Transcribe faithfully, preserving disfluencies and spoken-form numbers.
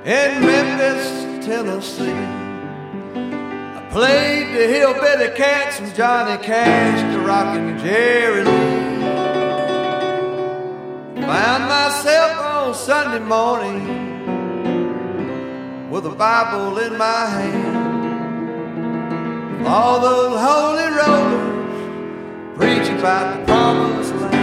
in Memphis, Tennessee. I played the Hillbilly Cats from Johnny Cash to Rockin' Jerry Lee. Found myself on Sunday morning with a Bible in my hand. All those holy rollers preaching about the promised land.